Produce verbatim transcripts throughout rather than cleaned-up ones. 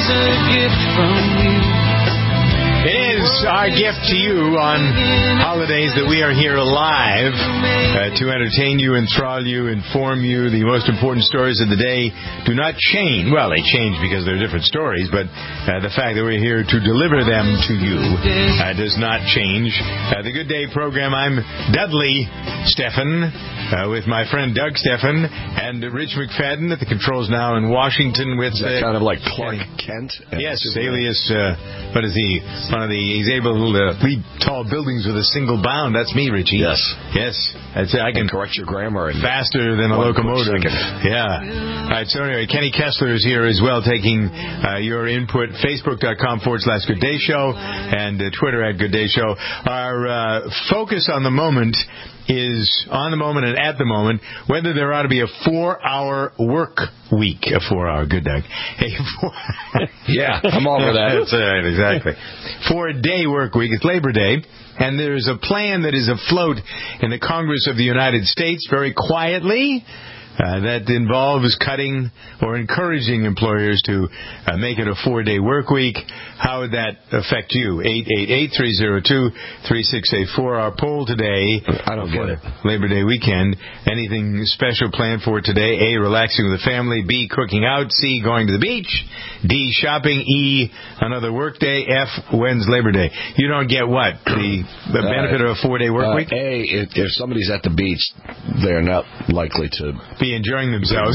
a gift from you. It is our gift to you on holidays that we are here live uh, to entertain you, enthrall you, inform you. The most important stories of the day do not change. Well, they change because they're different stories, but uh, the fact that we're here to deliver them to you uh, does not change. Uh, the Good Day program, I'm Dudley Stephan uh, with my friend Doug Stephan and Rich McFadden at the controls now in Washington with... Uh, kind of like Clark Kenny. Kent? Yes, alias, uh, what is he? One of the, he's able to leap tall buildings with a single bound. That's me, Richie. Yes. Yes. That's, I can and correct your grammar. Faster than a locomotive. Yeah. All right, so anyway, Kenny Kessler is here as well, taking uh, your input. Facebook.com forward slash Good Day Show and uh, Twitter at Good Day Show. Our uh, focus on the moment is on the moment and at the moment whether there ought to be a four-hour work week. A four-hour, good Doug. Hey, four yeah, I'm all for that. That's right, exactly. Four-day work week. It's Labor Day, and there's a plan that is afloat in the Congress of the United States very quietly. Uh, that involves cutting or encouraging employers to uh, make it a four-day work week. How would that affect you? eight eight eight, three oh two, three six eight four. Our poll today. I don't get it. Labor Day weekend. Anything special planned for today? A, relaxing with the family. B, cooking out. C, going to the beach. D, shopping. E, another work day. F, when's Labor Day? You don't get what? The, the benefit uh, of a four-day work uh, week? A, if, if somebody's at the beach, they're not likely to... be enjoying themselves.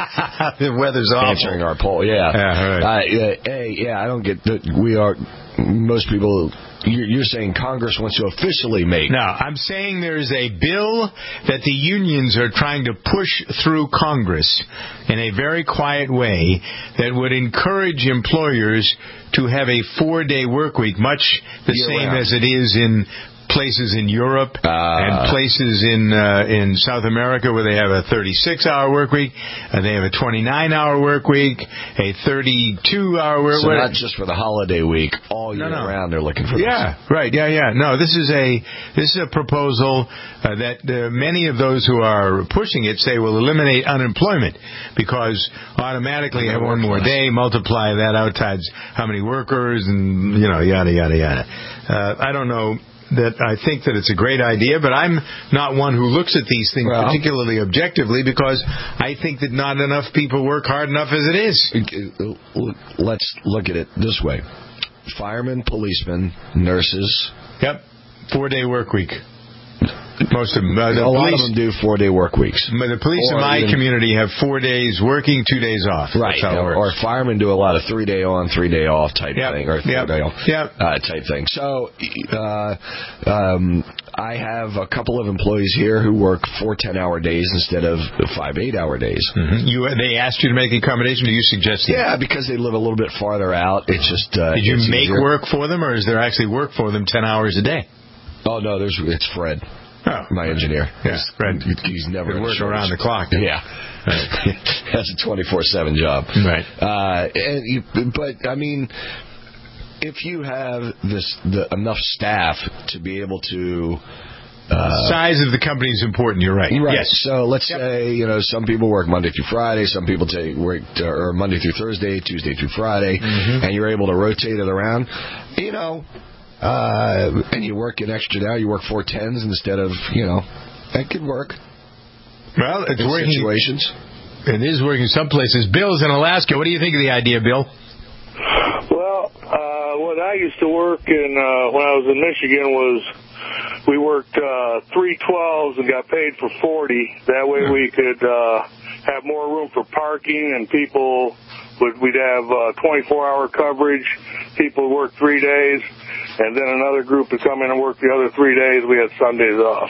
The weather's awful. Answering our poll, yeah. Yeah, right. uh, A, yeah, I don't get that. We are, most people, you're, you're saying Congress wants to officially make. No, I'm saying there is a bill that the unions are trying to push through Congress in a very quiet way that would encourage employers to have a four-day work week, much the Year same round. as it is in places in Europe uh, and places in uh, in South America where they have a thirty-six hour work week, and they have a twenty-nine hour work week, a thirty-two hour work week. So not just for the holiday week, all year no, no. round they're looking for yeah, this. right, yeah, yeah. No, this is a this is a proposal uh, that uh, many of those who are pushing it say will eliminate unemployment because automatically have one more day, multiply that out times how many workers, and you know, yada yada yada. Uh, I don't know. That I think that it's a great idea, but I'm not one who looks at these things well, particularly objectively because I think that not enough people work hard enough as it is. Let's look at it this way. Firemen, policemen, nurses. Yep. Four-day work week. Most of them. Uh, the a police, lot of them do four-day work weeks. The police or in my even, community have four days working, two days off. Right. That's how it or works. firemen do a lot of three-day on, three-day off type yep. thing, or yep. four-day off yep. uh, type thing. So uh, um, I have a couple of employees here who work four ten-hour days instead of five eight-hour days. Mm-hmm. You They asked you to make the accommodation? Do you suggest that? Yeah, because they live a little bit farther out. It's just uh, Did you it's make easier. work for them, or is there actually work for them ten hours a day? Oh, no, there's it's Fred. Oh, my engineer. Yeah, Fred. He's never He works around the clock. Yeah. Right. That's a twenty-four seven job. Right. Uh, and you, but, I mean, if you have this the, enough staff to be able to... Uh, size of the company is important. You're right. Right. Yes. So let's yep. say you know some people work Monday through Friday, some people take work or Monday through Thursday, Tuesday through Friday, mm-hmm. and you're able to rotate it around. You know, uh, and you work an extra now. You work four tens instead of you know that could work. Well, it's in working situations. It is working some places. Bill's in Alaska. What do you think of the idea, Bill? Well, uh, when I used to work in uh, when I was in Michigan was. We worked uh, three twelves and got paid for forty. That way we could uh, have more room for parking, and people would we'd have uh, twenty-four hour coverage. People would work three days, and then another group would come in and work the other three days. We had Sundays off.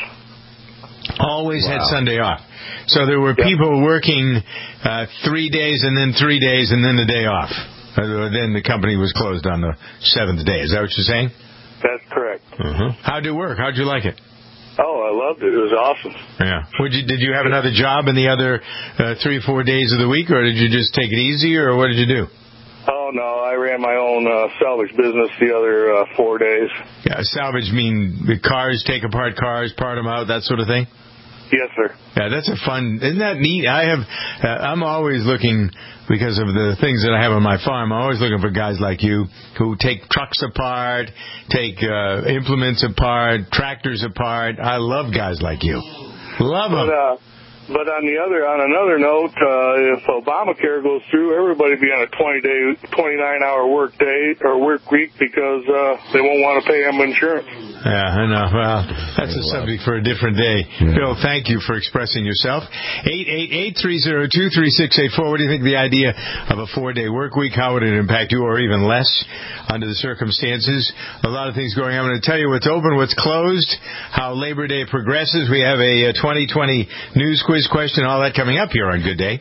Always wow. had Sunday off. So there were yep. people working uh, three days and then three days and then the day off. Uh, then the company was closed on the seventh day. Is that what you're saying? That's correct. Uh-huh. How'd it work? How'd you like it? Oh, I loved it. It was awesome. Yeah. Would you, did you have another job in the other uh, three, four days of the week, or did you just take it easy, or what did you do? Oh, no. I ran my own uh, salvage business the other uh, four days. Yeah, salvage mean the cars, take apart cars, part them out, that sort of thing? Yes, sir. Yeah, that's a fun. Isn't that neat? I have. Uh, I'm always looking because of the things that I have on my farm. I'm always looking for guys like you who take trucks apart, take uh, implements apart, tractors apart. I love guys like you. Love them. But, uh, but on the other, on another note, uh, if Obamacare goes through, everybody be on a twenty day, twenty-nine hour work day or work week because uh, they won't want to pay them insurance. Yeah, I know. Well, that's a subject for a different day. Yeah. Bill, thank you for expressing yourself. eight eight eight, three oh two, three six eight four. What do you think of the idea of a four-day work week? How would it impact you, or even less under the circumstances? A lot of things going on. I'm going to tell you what's open, what's closed, how Labor Day progresses. We have a twenty twenty news quiz question, all that coming up here on Good Day.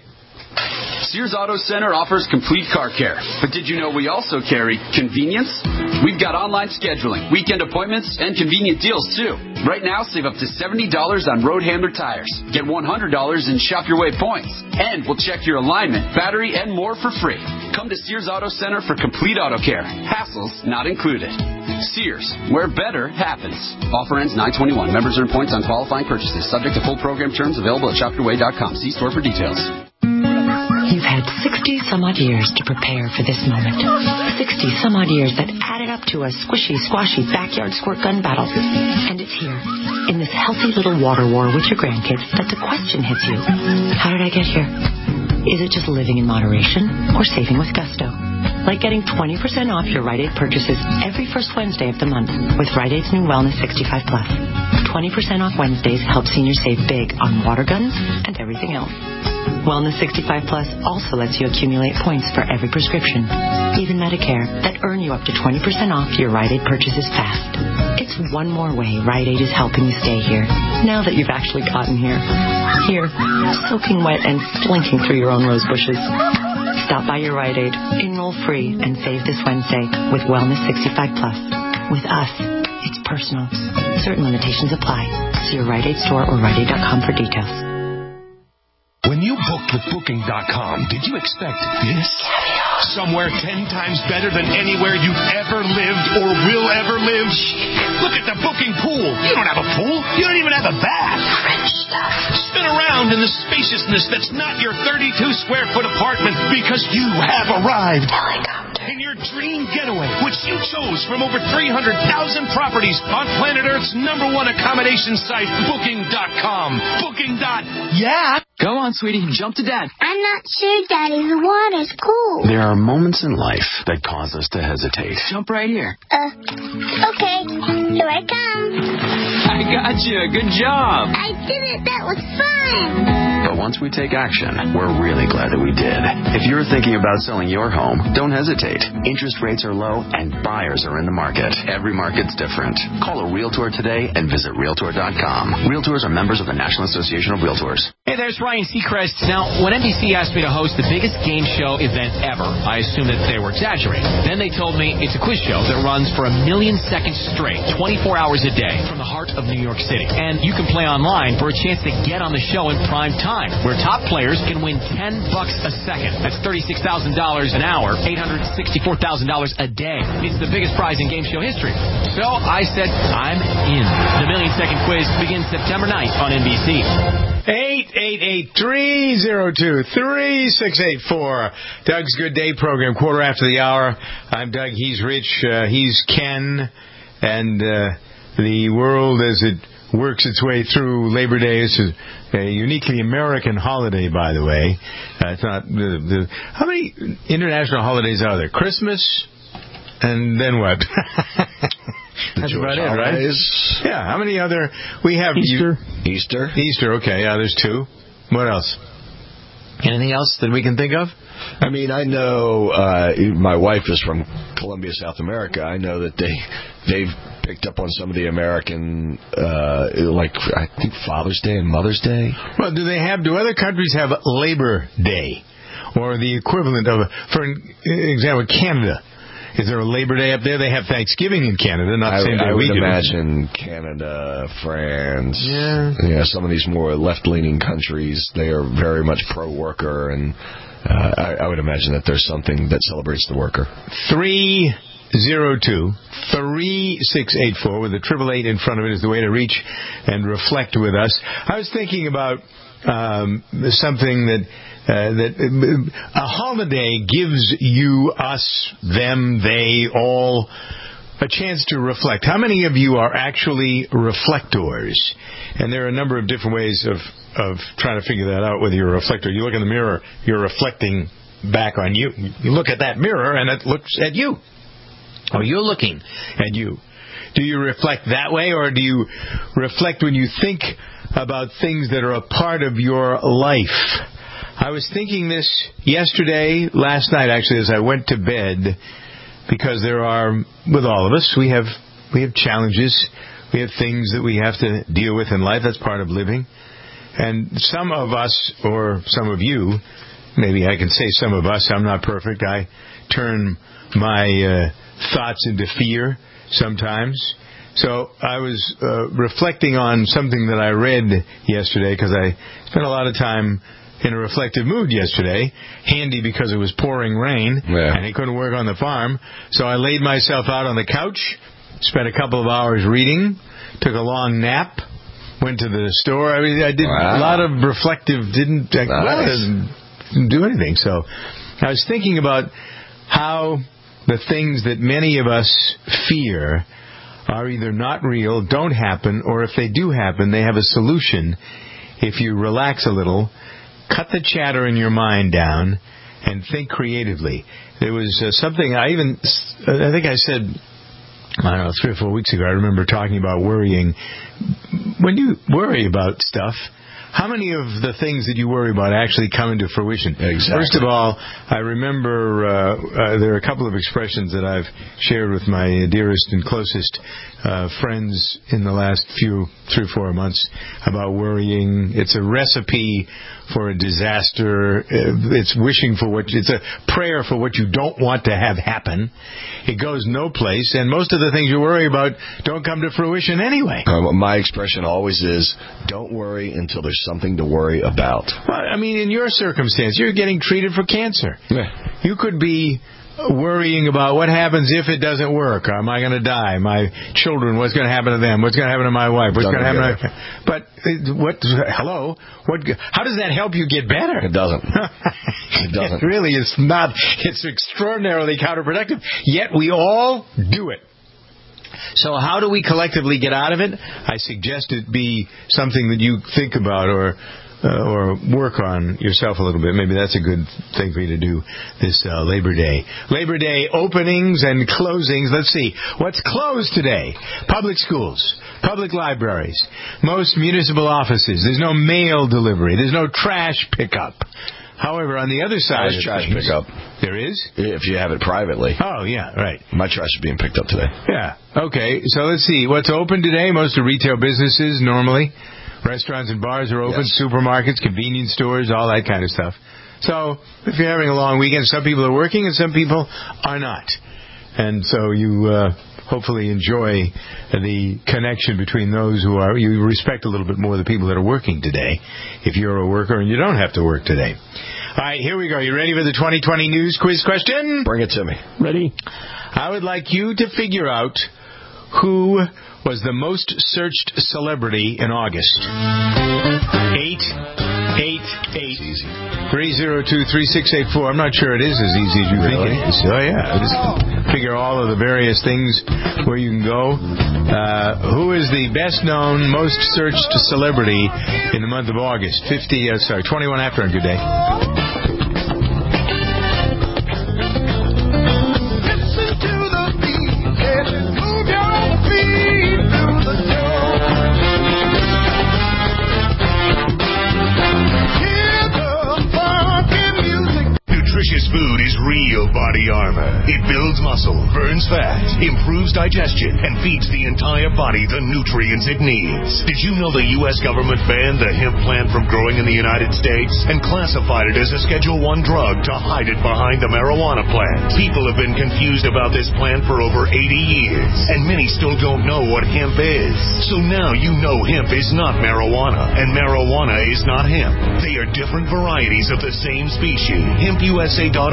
Sears Auto Center offers complete car care. But did you know we also carry convenience? We've got online scheduling, weekend appointments, and convenient deals, too. Right now, save up to seventy dollars on Road Handler tires. Get one hundred dollars in Shop Your Way points. And we'll check your alignment, battery, and more for free. Come to Sears Auto Center for complete auto care. Hassles not included. Sears, where better happens. Offer ends nine twenty-one. Members earn points on qualifying purchases. Subject to full program terms available at shop your way dot com. See store for details. You've had sixty some odd years to prepare for this moment. sixty some odd years that added up to a squishy, squashy backyard squirt gun battle. And it's here, in this healthy little water war with your grandkids, that the question hits you. How did I get here? Is it just living in moderation or saving with gusto? Like getting twenty percent off your Rite Aid purchases every first Wednesday of the month with Rite Aid's new Wellness sixty-five plus. twenty percent off Wednesdays helps seniors save big on water guns and everything else. Wellness sixty-five plus also lets you accumulate points for every prescription, even Medicare, that earn you up to twenty percent off your Rite Aid purchases fast. It's one more way Rite Aid is helping you stay here, now that you've actually gotten here. Here, soaking wet and slinking through your own rose bushes. Stop by your Rite Aid, enroll free, and save this Wednesday with Wellness sixty-five plus. With us, it's personal. Certain limitations apply. See your Rite Aid store or Rite Aid dot com for details. When you booked with Booking dot com, did you expect this? Somewhere ten times better than anywhere you've ever lived or will ever live? Look at the booking pool. You don't have a pool. You don't even have a bath. French stuff. Spin around in the spaciousness that's not your thirty-two square foot apartment because you have arrived. Helicopter. In your dream getaway, which you chose from over three hundred thousand properties on planet Earth's number one accommodation site, Booking dot com. Booking. Yeah. Go on, sweetie. Jump to Dad. I'm not sure, Daddy. The water's cool. There are moments in life that cause us to hesitate. Jump right here. Uh, okay. Here I come. I got you. Good job. I did it. That was fun. But once we take action, we're really glad that we did. If you're thinking about selling your home, don't hesitate. Interest rates are low and buyers are in the market. Every market's different. Call a Realtor today and visit Realtor dot com. Realtors are members of the National Association of Realtors. Hey, there's Ryan Seacrest. Now, when N B C asked me to host the biggest game show event ever, I assumed that they were exaggerating. Then they told me it's a quiz show that runs for a million seconds straight, twenty-four hours a day, from the heart of New York City. And you can play online for a chance to get on the show in prime time, where top players can win ten bucks a second. That's thirty-six thousand dollars an hour, eight hundred sixty-four thousand dollars a day. It's the biggest prize in game show history. So I said, I'm in. The Million Second Quiz begins September ninth on N B C. eight eight eight, three oh two, three six eight four. Doug's Good Day program, quarter after the hour. I'm Doug. He's Rich. Uh, he's Ken. And uh, the world as it works its way through Labor Day. This is a uniquely American holiday, by the way. Uh, it's not the, the how many international holidays are there? Christmas, and then what? That's about it, right? Yeah. How many other? We have Easter. You, Easter. Easter. Okay. Yeah. There's two. What else? Anything else that we can think of? I mean, I know uh, my wife is from Colombia, South America. I know that they they've picked up on some of the American, uh, like I think Father's Day and Mother's Day. Well, do they have? Do other countries have Labor Day, or the equivalent of, for example, Canada? Is there a Labor Day up there? They have Thanksgiving in Canada, not the same day I we would do. imagine Canada, France, yeah, yeah, some of these more left-leaning countries, they are very much pro-worker, and uh, I, I would imagine that there's something that celebrates the worker. Three zero two three six eight four with the triple eight in front of it is the way to reach and reflect with us. I was thinking about um, something that uh, that uh, a holiday gives you, us, them, they, all a chance to reflect. How many of you are actually reflectors? And there are a number of different ways of, of trying to figure that out, whether you're a reflector. You look in the mirror, you're reflecting back on you. You look at that mirror, and it looks at you. Or you're looking at you. Do you reflect that way, or do you reflect when you think about things that are a part of your life? I was thinking this yesterday, last night, actually, as I went to bed, because there are, with all of us, we have we have challenges. We have things that we have to deal with in life. That's part of living. And some of us, or some of you, maybe I can say some of us, I'm not perfect. I turn my uh, thoughts into fear sometimes. So I was uh, reflecting on something that I read yesterday, because I spent a lot of time in a reflective mood yesterday. Handy because it was pouring rain, yeah. and he couldn't work on the farm. So I laid myself out on the couch, spent a couple of hours reading, took a long nap, went to the store. I mean, I did wow. a lot of reflective, didn't, nice. well, didn't, didn't do anything. So I was thinking about how the things that many of us fear are either not real, don't happen, or if they do happen, they have a solution. If you relax a little, cut the chatter in your mind down, and think creatively. There was uh, something I even, I think I said, I don't know, three or four weeks ago, I remember talking about worrying. When you worry about stuff, how many of the things that you worry about actually come into fruition? Exactly. First of all, I remember uh, uh, there are a couple of expressions that I've shared with my dearest and closest uh, friends in the last few, three or four months about worrying. It's a recipe for a disaster. It's wishing for what, it's a prayer for what you don't want to have happen. It goes no place, and most of the things you worry about don't come to fruition anyway. Uh, my expression always is, don't worry until there's something to worry about. Well, I mean, in your circumstance, you're getting treated for cancer. Yeah. You could be worrying about what happens if it doesn't work. Am I going to die? My children, what's going to happen to them? What's going to happen to my wife? What's going to happen to my... But, what, hello? What? How does that help you get better? It doesn't. It doesn't. It really is not. It's extraordinarily counterproductive. Yet we all do it. So how do we collectively get out of it? I suggest it be something that you think about or uh, or work on yourself a little bit. Maybe that's a good thing for you to do this uh, Labor Day. Labor Day openings and closings. Let's see. What's closed today? Public schools, public libraries, most municipal offices. There's no mail delivery. There's no trash pickup. However, on the other side There's of trash things, pickup. There is? If you have it privately. Oh, yeah, right. My trash is being picked up today. Yeah. Okay, so let's see. What's open today? Most of retail businesses, normally. Restaurants and bars are open. Yes. Supermarkets, convenience stores, all that kind of stuff. So, if you're having a long weekend, some people are working and some people are not. And so you uh, hopefully enjoy the connection between those who are, you respect a little bit more the people that are working today, if you're a worker and you don't have to work today. All right, here we go. You ready for the twenty twenty news quiz question? Bring it to me. Ready? I would like you to figure out who was the most searched celebrity in August. Eight, eight, eight, three zero two three six eight four. I'm not sure it is as easy as you really? think it is. Oh yeah, just figure all of the various things where you can go. Uh, who is the best known, most searched celebrity in the month of August? Fifty. Uh, sorry, twenty-one after on Good Day. Nutritious food is real body armor. It builds muscle, burns fat, improves digestion, and feeds the entire body the nutrients it needs. Did you know the U S government banned the hemp plant from growing in the United States and classified it as a Schedule one drug to hide it behind the marijuana plant? People have been confused about this plant for over eighty years, and many still don't know what hemp is. So now you know hemp is not marijuana, and marijuana is not hemp. They are different varieties of the same species. hemp u s a dot org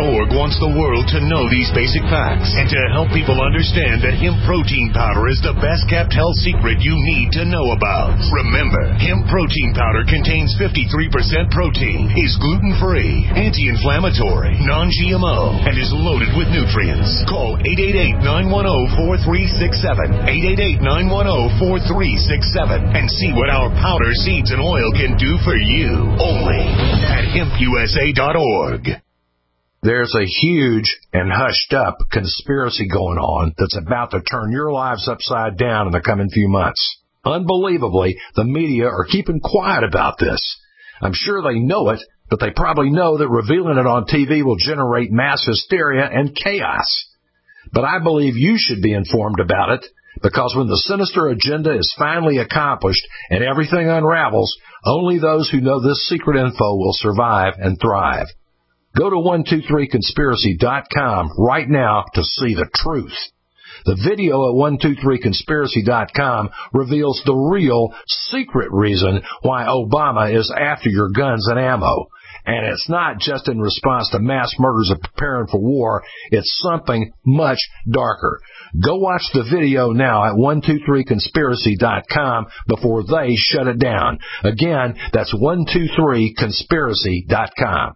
wants the world to know these basic facts and to help people understand that hemp protein powder is the best-kept health secret you need to know about. Remember, hemp protein powder contains fifty-three percent protein, is gluten-free, anti-inflammatory, non-G M O, and is loaded with nutrients. Call eight eight eight, nine one zero, four three six seven, eight eight eight, nine one zero, four three six seven, and see what our powder, seeds, and oil can do for you. Only at hemp u s a dot org. There's a huge and hushed-up conspiracy going on that's about to turn your lives upside down in the coming few months. Unbelievably, the media are keeping quiet about this. I'm sure they know it, but they probably know that revealing it on T V will generate mass hysteria and chaos. But I believe you should be informed about it, because when the sinister agenda is finally accomplished and everything unravels, only those who know this secret info will survive and thrive. Go to one two three conspiracy dot com right now to see the truth. The video at one two three conspiracy dot com reveals the real, secret reason why Obama is after your guns and ammo. And it's not just in response to mass murders of preparing for war. It's something much darker. Go watch the video now at one two three conspiracy dot com before they shut it down. Again, that's one two three conspiracy dot com.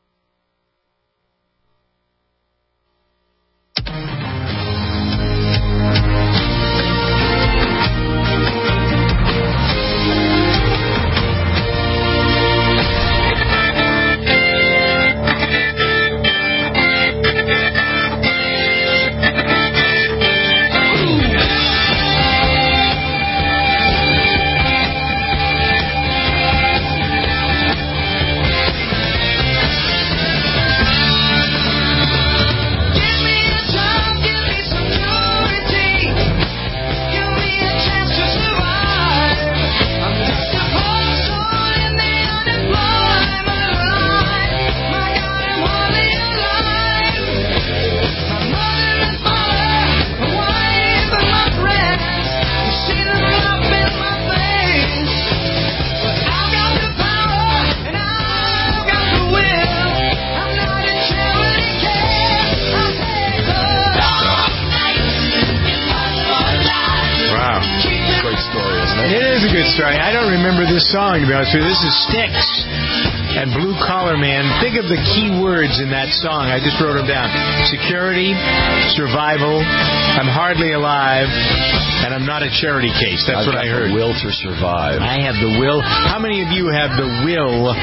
Song, to be honest with you. This is Styx and Blue Collar Man. Think of the key words in that song. I just wrote them down. Security, survival, I'm hardly alive, and I'm not a charity case. That's I've what got I heard. The will to survive. I have the will. How many of you have the will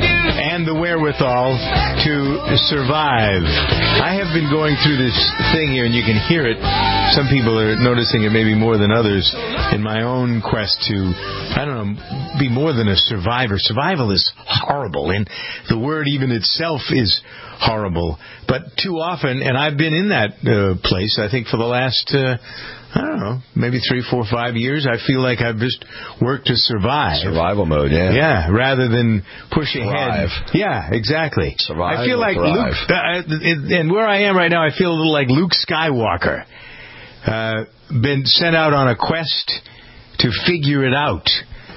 and the wherewithal to survive? I have been going through this thing here, and you can hear it. Some people are noticing it maybe more than others in my own quest to, I don't know, be more than a survivor. Survival is horrible, and the word even itself is horrible. But too often, and I've been in that uh, place, I think, for the last, uh, I don't know, maybe three, four, five years, I feel like I've just worked to survive. Survival mode, yeah. Yeah, rather than push Thrive. ahead. Yeah, exactly. Survive I feel like thrive. Luke, uh, and where I am right now, I feel a little like Luke Skywalker. Uh, been sent out on a quest to figure it out,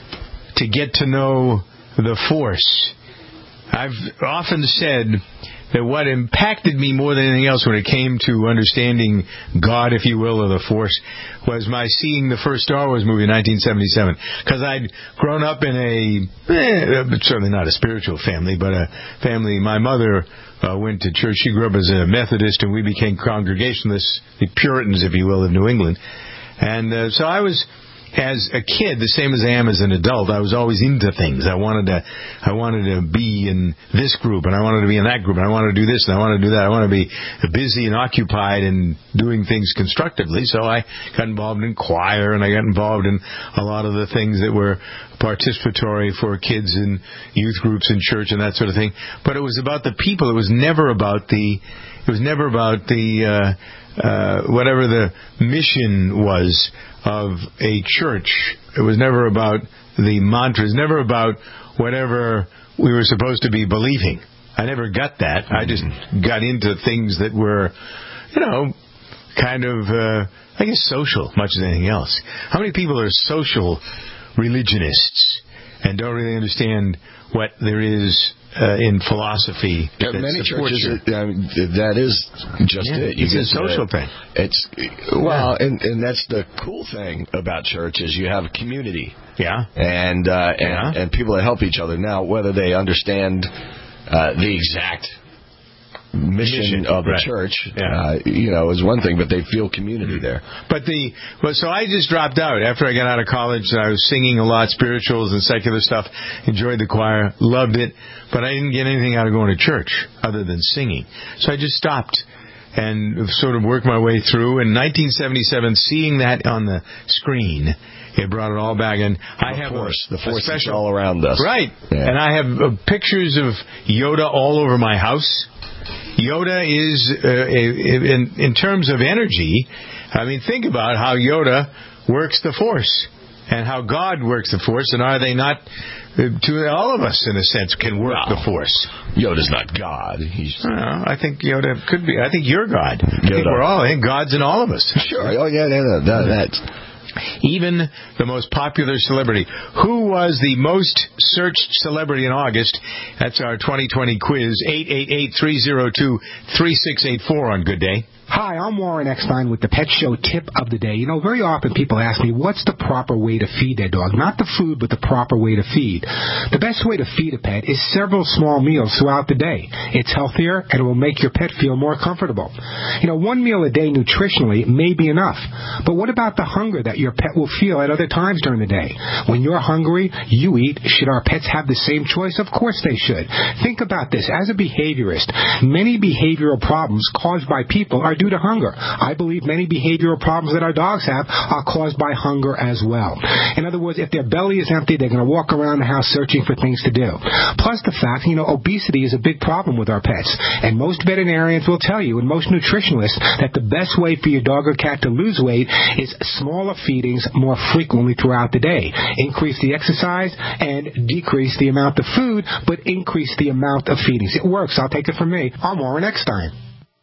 to get to know the Force. I've often said that what impacted me more than anything else when it came to understanding God, if you will, or the Force, was my seeing the first Star Wars movie in nineteen seventy-seven. Because I'd grown up in a, eh, certainly not a spiritual family, but a family. My mother uh, went to church. She grew up as a Methodist, and we became Congregationalists, the Puritans, if you will, of New England. And uh, so I was, as a kid, the same as I am as an adult, I was always into things. I wanted to, I wanted to be in this group, and I wanted to be in that group, and I wanted to do this, and I wanted to do that. I wanted to be busy and occupied and doing things constructively. So I got involved in choir, and I got involved in a lot of the things that were participatory for kids in youth groups in church and that sort of thing. But it was about the people. It was never about the. It was never about the. Uh, Uh, whatever the mission was of a church. It was never about the mantras, never about whatever we were supposed to be believing. I never got that. I just got into things that were, you know, kind of, uh, I guess, social, much as anything else. How many people are social religionists and don't really understand what there is uh, in philosophy. Yeah, that many supports churches, you. I mean, that is just Yeah, it. You it's a get social to- thing. It's well, and and that's the cool thing about church is you have a community. Yeah, and uh, and, Yeah. and people that help each other. Now, whether they understand uh, the exact mission, Mission, of the right. church, Yeah. uh, you know, is one thing, but they feel community there. But the well, so I just dropped out after I got out of college. I was singing a lot, spirituals and secular stuff. Enjoyed the choir, loved it, but I didn't get anything out of going to church other than singing. So I just stopped and sort of worked my way through. In nineteen seventy-seven, seeing that on the screen, it brought it all back. And I The have force, a, the force a is special, all around us, right? Yeah. And I have uh, pictures of Yoda all over my house. Yoda is, uh, a, in, in terms of energy, I mean, think about how Yoda works the Force and how God works the Force, and are they not, uh, to all of us, in a sense, can work Wow. the Force. Yoda's not God. He's I, don't know, I think Yoda could be. I think you're God. I think Yoda. we're all, I think God's in all of us. sure. Oh yeah, yeah, yeah that, that's. Even the most popular celebrity. Who was the most searched celebrity in August? That's our twenty twenty quiz. eight eight eight, three oh two, three six eight four on Good Day. Hi, I'm Warren Eckstein with the Pet Show Tip of the Day. You know, very often people ask me, what's the proper way to feed their dog? Not the food, but the proper way to feed. The best way to feed a pet is several small meals throughout the day. It's healthier, and it will make your pet feel more comfortable. You know, one meal a day nutritionally may be enough. But what about the hunger that your pet will feel at other times during the day? When you're hungry, you eat. Should our pets have the same choice? Of course they should. Think about this. As a behaviorist, many behavioral problems caused by people are due to hunger. I believe many behavioral problems that our dogs have are caused by hunger as well. In other words, if their belly is empty, they're going to walk around the house searching for things to do. Plus the fact, you know, obesity is a big problem with our pets. And most veterinarians will tell you, and most nutritionalists, that the best way for your dog or cat to lose weight is smaller feedings more frequently throughout the day. Increase the exercise and decrease the amount of food, but increase the amount of feedings. It works. I'll take it from me. I'm Warren Eckstein.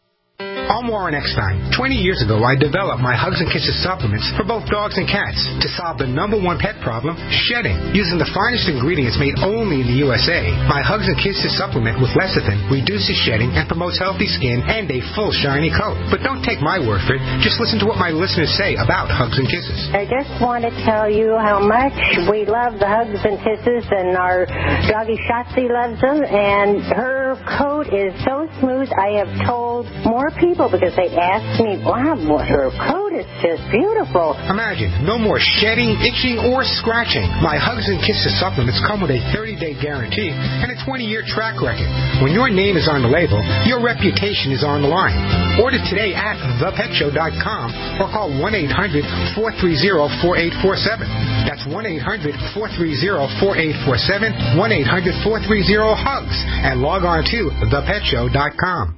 I'm Warren Eckstein. twenty years ago, I developed my Hugs and Kisses supplements for both dogs and cats to solve the number one pet problem, shedding. Using the finest ingredients made only in the U S A, my Hugs and Kisses supplement with lecithin reduces shedding and promotes healthy skin and a full shiny coat. But don't take my word for it. Just listen to what my listeners say about Hugs and Kisses. I just want to tell you how much we love the Hugs and Kisses, and our doggy Shotzi loves them, and her coat is so smooth. I have told more people because they ask me, wow, her coat is just beautiful. Imagine, no more shedding, itching, or scratching. My Hugs and Kisses supplements come with a thirty-day guarantee and a twenty-year track record. When your name is on the label, your reputation is on the line. Order today at the pet show dot com or call one eight hundred, four three zero, four eight four seven. That's one eight hundred, four three zero, four eight four seven, one eight hundred, four three zero, HUGS, and log on to the pet show dot com.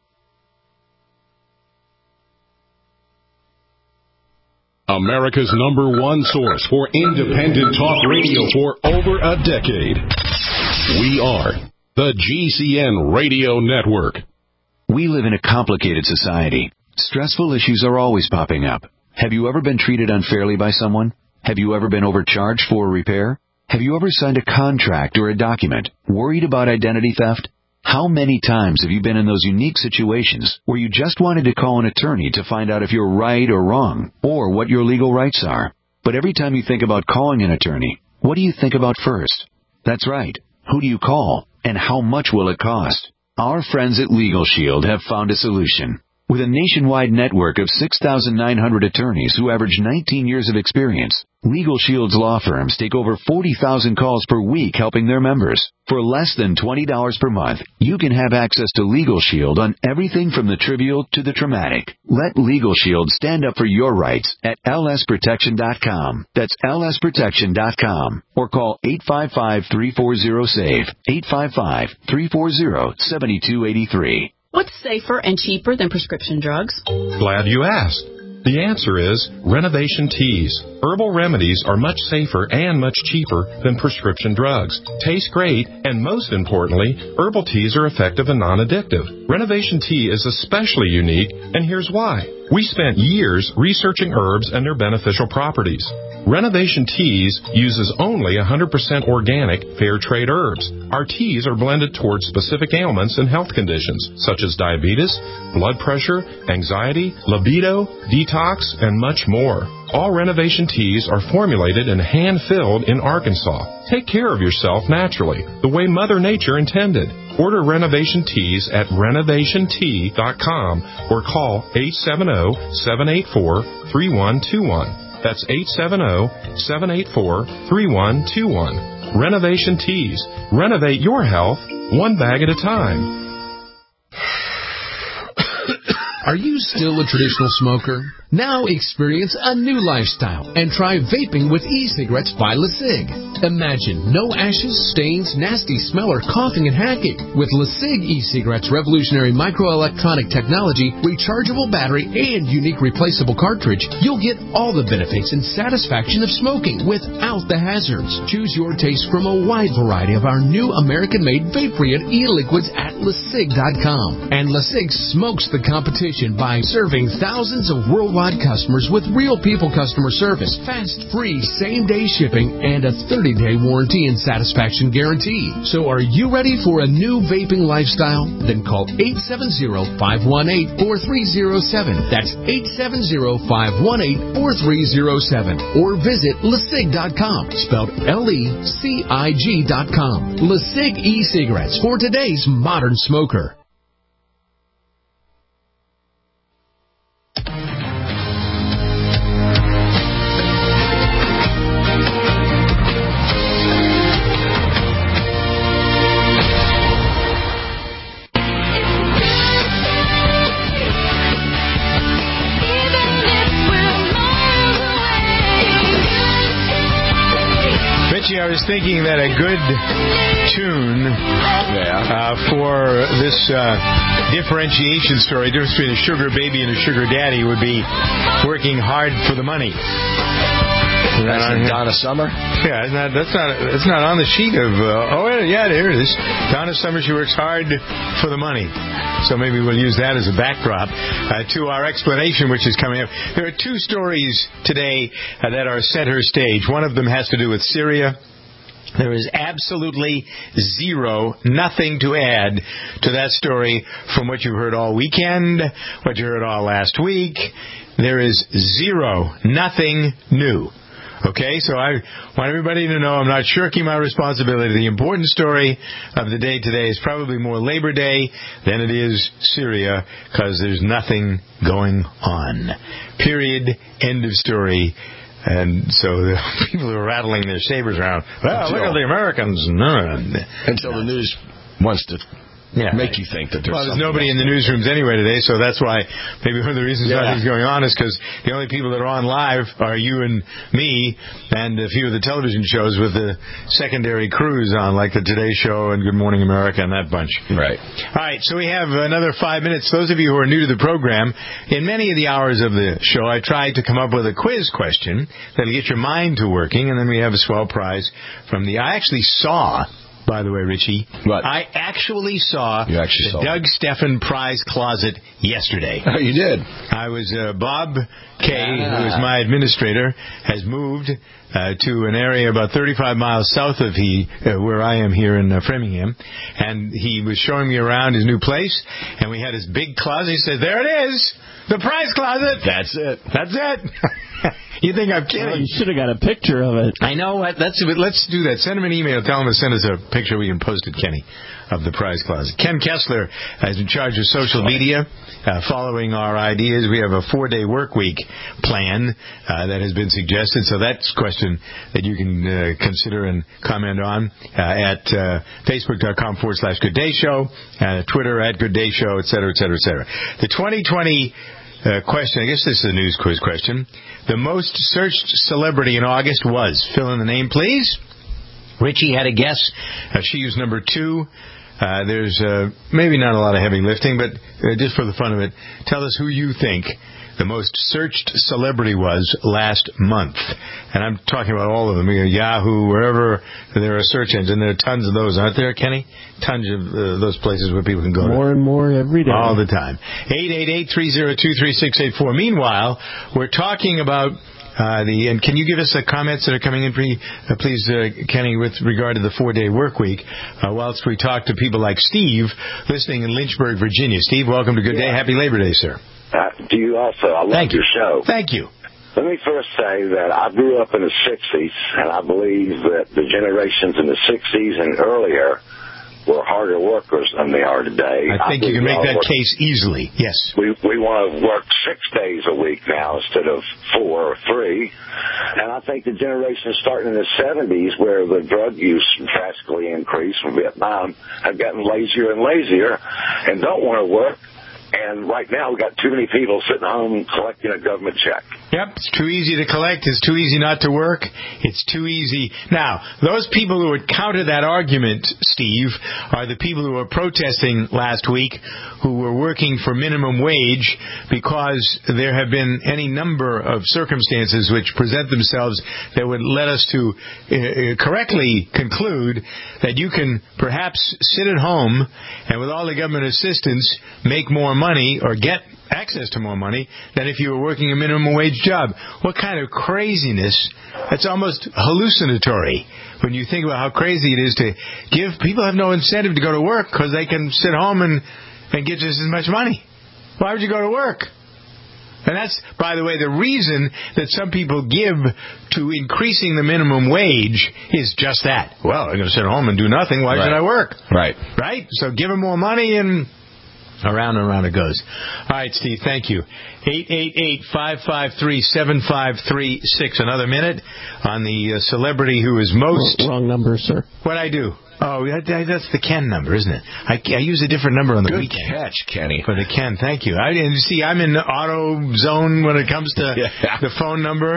America's number one source for independent talk radio for over a decade. We are the G C N Radio Network. We live in a complicated society. Stressful issues are always popping up. Have you ever been treated unfairly by someone? Have you ever been overcharged for a repair? Have you ever signed a contract or a document worried about identity theft? How many times have you been in those unique situations where you just wanted to call an attorney to find out if you're right or wrong, or what your legal rights are? But every time you think about calling an attorney, what do you think about first? That's right. Who do you call, and how much will it cost? Our friends at Legal Shield have found a solution. With a nationwide network of six thousand nine hundred attorneys who average nineteen years of experience, Legal Shield's law firms take over forty thousand calls per week helping their members. For less than twenty dollars per month, you can have access to Legal Shield on everything from the trivial to the traumatic. Let Legal Shield stand up for your rights at L S protection dot com. That's L S protection dot com. Or call eight five five, three four zero, SAVE, eight five five, three four zero, seven two eight three. What's safer and cheaper than prescription drugs? Glad you asked. The answer is Renovation Teas. Herbal remedies are much safer and much cheaper than prescription drugs. Taste great, and most importantly, herbal teas are effective and non-addictive. Renovation Tea is especially unique, and here's why. We spent years researching herbs and their beneficial properties. Renovation Teas uses only one hundred percent organic, fair trade herbs. Our teas are blended towards specific ailments and health conditions, such as diabetes, blood pressure, anxiety, libido, detox, and much more. All Renovation Teas are formulated and hand-filled in Arkansas. Take care of yourself naturally, the way Mother Nature intended. Order Renovation Teas at renovation tea dot com or call eight seven zero, seven eight four, three one two one. That's eight seven zero, seven eight four, three one two one. Renovation Teas. Renovate your health one bag at a time. Are you still a traditional smoker? Now experience a new lifestyle and try vaping with e-cigarettes by LeSig. Imagine no ashes, stains, nasty smell, or coughing and hacking. With LeSig e-cigarettes' revolutionary microelectronic technology, rechargeable battery, and unique replaceable cartridge, you'll get all the benefits and satisfaction of smoking without the hazards. Choose your taste from a wide variety of our new American-made vape-free e-liquids at LeSig dot com. And LeSig smokes the competition by serving thousands of worldwide customers with real people customer service, fast, free, same-day shipping, and a thirty-day warranty and satisfaction guarantee. So are you ready for a new vaping lifestyle? Then call eight seven zero, five one eight, four three zero seven. That's eight seven zero, five one eight, four three zero seven. Or visit LeSig dot com, spelled L E C I G dot com. LeSig e-cigarettes for today's modern smoker. I was thinking that a good tune uh, for this uh, differentiation story, the difference between a sugar baby and a sugar daddy, would be working hard for the money. That's uh, Donna Summer? Yeah, not, that's not that's not on the sheet of... Uh, oh, yeah, there it is. Donna Summer, she works hard for the money. So maybe we'll use that as a backdrop uh, to our explanation, which is coming up. There are two stories today uh, that are center stage. One of them has to do with Syria. There is absolutely zero, nothing to add to that story from what you heard all weekend, what you heard all last week. There is zero, nothing new. Okay, so I want everybody to know I'm not shirking my responsibility. The important story of the day today is probably more Labor Day than it is Syria, because there's nothing going on. Period. End of story. And so the people are rattling their sabers around. Well, until, look at the Americans. No. Until the news wants to yeah. make you think that there's Well, there's nobody in the newsrooms anyway today, so that's why maybe one of the reasons yeah. nothing's going on is because the only people that are on live are you and me and a few of the television shows with the secondary crews on, like the Today Show and Good Morning America and that bunch. Right. All right, so we have another five minutes. Those of you who are new to the program, in many of the hours of the show, I tried to come up with a quiz question that'll get your mind to working, and then we have a swell prize from the... I actually saw... By the way, Richie, what? I actually saw you actually the saw Doug Steffen prize closet yesterday. Oh, you did? I was, uh, Bob Kay, yeah. who is my administrator, has moved uh, to an area about thirty-five miles south of he, uh, where I am here in uh, Framingham, and he was showing me around his new place, and we had his big closet. He said, there it is, the prize closet. That's it. That's it. You think I'm kidding? Well, you should have got a picture of it. I know. That's Let's do that. Send him an email. Tell him to send us a picture. We can post it, Kenny, of the prize closet. Ken Kessler is in charge of social media. Uh, following our ideas, we have a four-day work week plan uh, that has been suggested. So that's a question that you can uh, consider and comment on uh, at uh, facebook.com forward slash Good Day Show, uh, Twitter at Good Day Show, et cetera, et cetera, et cetera. The twenty twenty Uh, question, I guess this is a news quiz question. The most searched celebrity in August was, fill in the name, please. Richie had a guess. Uh, she was number two. Uh, there's uh, maybe not a lot of heavy lifting, but uh, just for the fun of it, tell us who you think the most searched celebrity was last month. And I'm talking about all of them. You know, Yahoo, wherever there are search engines, and there are tons of those, aren't there, Kenny? Tons of uh, those places where people can go more to. and more every day. All the time. eight eight eight, three oh two, three six eight four. Meanwhile, we're talking about Uh, the and can you give us the comments that are coming in, pre, uh, please, uh, Kenny, with regard to the four-day work week, uh, whilst we talk to people like Steve, listening in Lynchburg, Virginia. Steve, welcome to Good Day. Yeah. Happy Labor Day, sir. Uh, to you also. I love Thank your you. show. Thank you. Let me first say that I grew up in the sixties, and I believe that the generations in the sixties and earlier were harder workers than they are today. I think I you can make that work, case easily. Yes. We we want to work six days a week now instead of four or three. And I think the generation starting in the seventies, where the drug use drastically increased from Vietnam, have gotten lazier and lazier and don't want to work. And right now, we've got too many people sitting home collecting a government check. Yep, it's too easy to collect. It's too easy not to work. It's too easy. Now, those people who would counter that argument, Steve, are the people who were protesting last week, who were working for minimum wage because there have been any number of circumstances which present themselves that would let us to uh, correctly conclude that you can perhaps sit at home and with all the government assistance make more money or get access to more money than if you were working a minimum wage job. What kind of craziness? That's almost hallucinatory when you think about how crazy it is to give people have no incentive to go to work because they can sit home and, and get just as much money. Why would you go to work? And that's, by the way, the reason that some people give to increasing the minimum wage is just that. Well, I'm going to sit home and do nothing. Why right. should I work? Right. Right? So give them more money and around and around it goes. All right, Steve, thank you. eight eight eight, five five three, seven five three six. Another minute on the uh, celebrity who is most... Wrong number, sir. What'd I do? Oh, that, that's the Ken number, isn't it? I, I use a different number on the Good weekend. Good catch, Kenny. For the Ken, thank you. I and see, I'm in the auto zone when it comes to yeah. the phone number.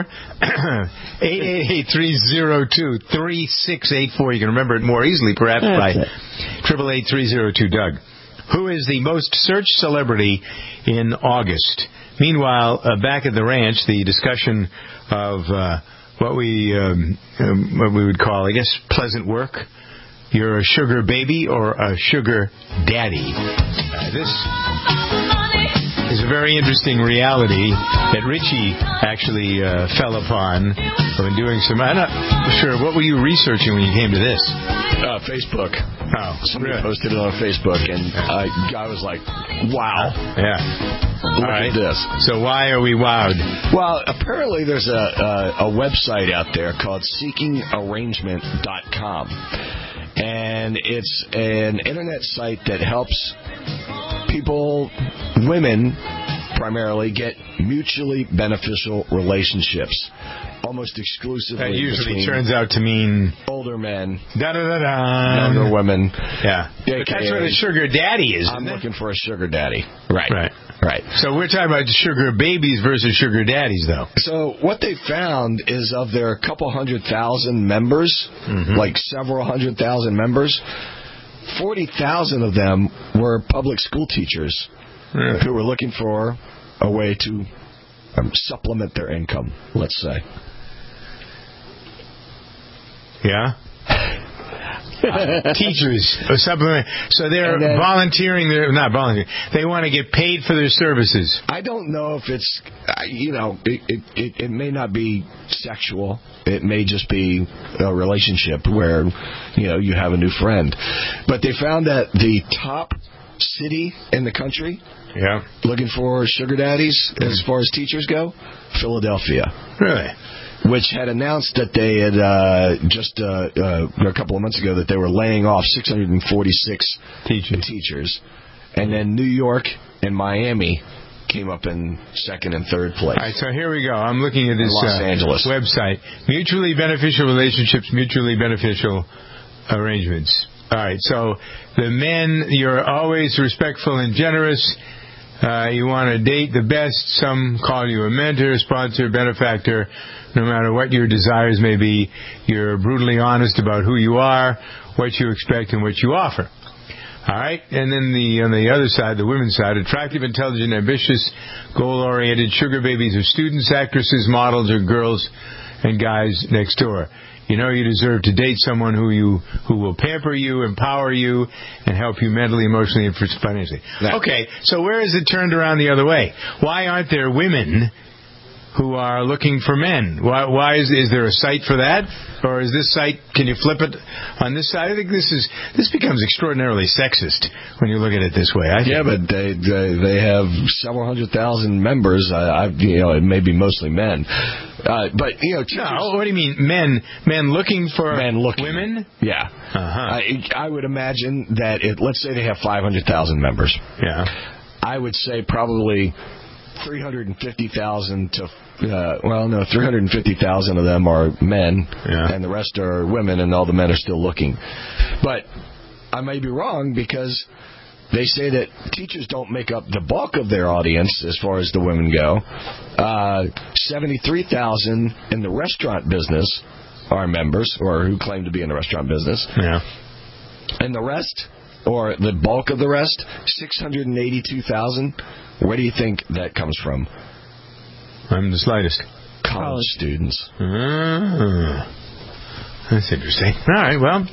eight eight eight, three oh two, three six eight four. You can remember it more easily, perhaps, that's by it. eight eight eight, three oh two, Doug. Who is the most searched celebrity in August? Meanwhile, uh, back at the ranch, the discussion of uh, what we um, um, what we would call, I guess, pleasant work. You're a sugar baby or a sugar daddy. Uh, this is a very interesting reality that Richie actually uh, fell upon when doing some... I'm not sure. What were you researching when you came to this? Uh, Facebook. Oh, Somebody really? posted it on Facebook, and I, I was like, wow. Yeah. Look All right. at this. So why are we wowed? Well, apparently there's a, a, a website out there called seeking arrangement dot com. And it's an internet site that helps people, women primarily, get mutually beneficial relationships. Almost exclusively. That usually turns out to mean older men, da da da da, younger women. Yeah, but that's what a sugar daddy is. I'm isn't looking it? for a sugar daddy. Right, right, right. So we're talking about sugar babies versus sugar daddies, though. So what they found is of their couple hundred thousand members, mm-hmm. like several hundred thousand members, forty thousand of them were public school teachers really? who were looking for a way to um, supplement their income. Let's say. Yeah. uh, teachers or supplement. So they're then, volunteering. They're not volunteering. They want to get paid for their services. I don't know if it's, you know, it, it, it, it may not be sexual. It may just be a relationship where, you know, you have a new friend. But they found that the top city in the country, yeah, looking for sugar daddies mm-hmm. as far as teachers go, Philadelphia. Really? Which had announced that they had uh, just uh, uh, a couple of months ago that they were laying off six hundred forty-six teachers. teachers. And then New York and Miami came up in second and third place. All right, so here we go. I'm looking at this Los uh, Angeles. website. Mutually beneficial relationships, mutually beneficial arrangements. All right, so the men, you're always respectful and generous. Uh, you want to date the best. Some call you a mentor, sponsor, benefactor. No matter what your desires may be, you're brutally honest about who you are, what you expect, and what you offer. All right, and then the on the other side, the women's side, attractive, intelligent, ambitious, goal-oriented sugar babies of students, actresses, models, or girls and guys next door. You know you deserve to date someone who you who will pamper you, empower you, and help you mentally, emotionally, and financially. Okay, so where is it turned around the other way? Why aren't there women who are looking for men? Why, why is is there a site for that, or is this site? Can you flip it on this side? I think this is this becomes extraordinarily sexist when you look at it this way. I think. Yeah, but they they, they have several hundred thousand members. I, I you know it may be mostly men, uh, but you know. No, what do you mean, men? Men looking for men looking. women? Yeah, uh-huh. I, I would imagine that it. Let's say they have five hundred thousand members. Yeah, I would say probably three hundred fifty thousand to. Uh, well, no, three hundred fifty thousand of them are men, yeah. and the rest are women, and all the men are still looking. But I may be wrong, because they say that teachers don't make up the bulk of their audience as far as the women go. Uh, seventy-three thousand in the restaurant business are members, or who claim to be in the restaurant business. Yeah. And the rest, or the bulk of the rest, six hundred eighty-two thousand, where do you think that comes from? I'm the slightest. College, College. students. Ah, that's interesting. All right, well,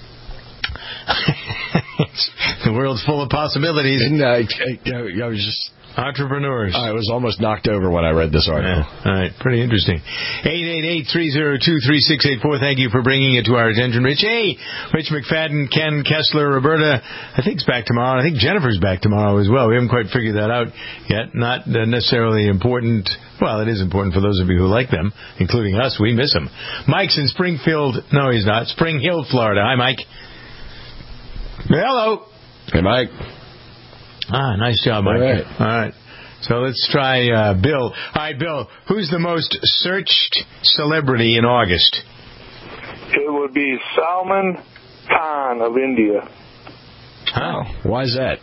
the world's full of possibilities. And, uh, I, I was just... Entrepreneurs. I was almost knocked over when I read this article. Yeah. All right, pretty interesting. eight eight eight, three oh two, three six eight four. Thank you for bringing it to our attention, Rich. Hey, Rich McFadden, Ken Kessler, Roberta, I think, is back tomorrow. I think Jennifer's back tomorrow as well. We haven't quite figured that out yet. Not necessarily important. Well, it is important for those of you who like them, including us. We miss them. Mike's in Springfield. No, he's not. Spring Hill, Florida. Hi, Mike. Hello. Hey, Mike. Ah, nice job, Mike. All right. All right. So let's try uh, Bill. All right, Bill, who's the most searched celebrity in August? It would be Salman Khan of India. Oh, why is that?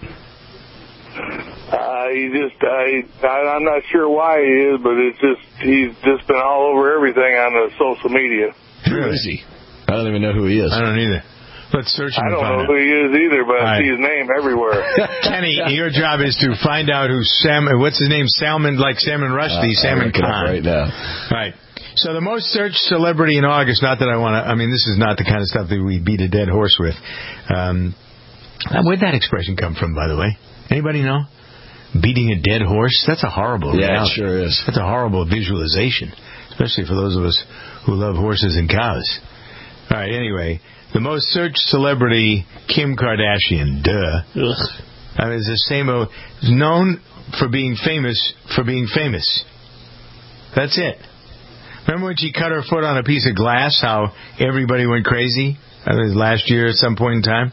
Uh, he just, I, I, I'm not sure why he is, but it's just, he's just been all over everything on the social media. Who is he? I don't even know who he is. I don't either. Let's search him. I don't and know find who he is either, but right. I see his name everywhere. Kenny, your job is to find out who Sam, what's his name? Salman, like Salman Rushdie, uh, Salman Salman Khan. Right now. Right. So the most searched celebrity in August, not that I want to, I mean, this is not the kind of stuff that we beat a dead horse with. Um, where'd that expression come from, by the way? Anybody know? Beating a dead horse? That's a horrible Yeah, reality. it sure is. That's a horrible visualization, especially for those of us who love horses and cows. All right, anyway, the most searched celebrity, Kim Kardashian. Duh. Ugh. I mean, it's the same old, known for being famous for being famous. That's it. Remember when she cut her foot on a piece of glass, how everybody went crazy? I think it was last year at some point in time.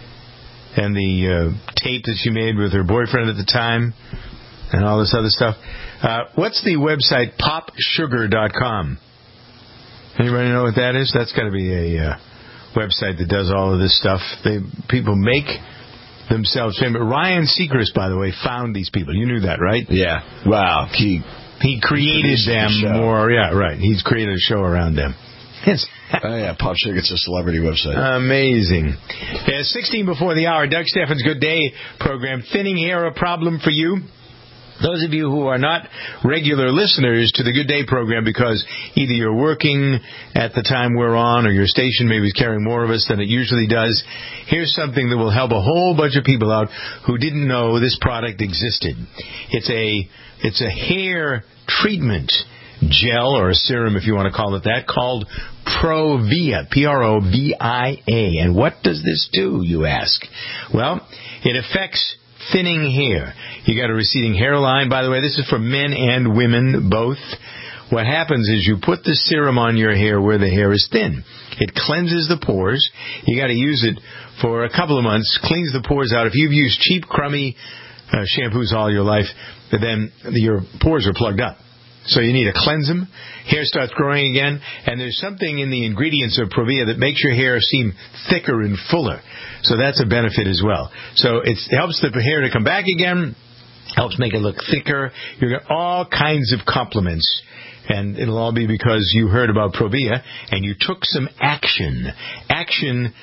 And the uh, tape that she made with her boyfriend at the time, and all this other stuff. Uh, what's the website pop sugar dot com? Anybody know what that is? That's got to be a uh, website that does all of this stuff. They people make themselves famous. Ryan Seacrest, by the way, found these people. You knew that, right? Yeah. Wow. He he created them the more. Yeah, right. He's created a show around them. It's oh, yeah, Pop Sugar, it's a celebrity website. Amazing. Yeah, sixteen before the hour, Doug Steffens' Good Day program. Thinning hair a problem for you? Those of you who are not regular listeners to the Good Day program because either you're working at the time we're on or your station maybe is carrying more of us than it usually does, here's something that will help a whole bunch of people out who didn't know this product existed. It's a it's a hair treatment gel, or a serum if you want to call it that, called Provia, P R O V I A. And what does this do, you ask? Well, it affects thinning hair. You got a receding hairline. By the way, this is for men and women both. What happens is you put the serum on your hair where the hair is thin. It cleanses the pores. You got to use it for a couple of months, cleans the pores out. If you've used cheap, crummy uh, shampoos all your life, then your pores are plugged up. So you need to cleanse them. Hair starts growing again. And there's something in the ingredients of Provia that makes your hair seem thicker and fuller. So that's a benefit as well. So it helps the hair to come back again, helps make it look thicker. You get all kinds of compliments. And it'll all be because you heard about Provia and you took some action. Action